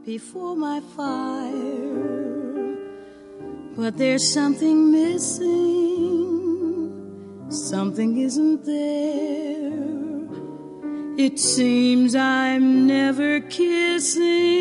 before my fire, but there's something missing, something isn't there. It seems I'm never kissing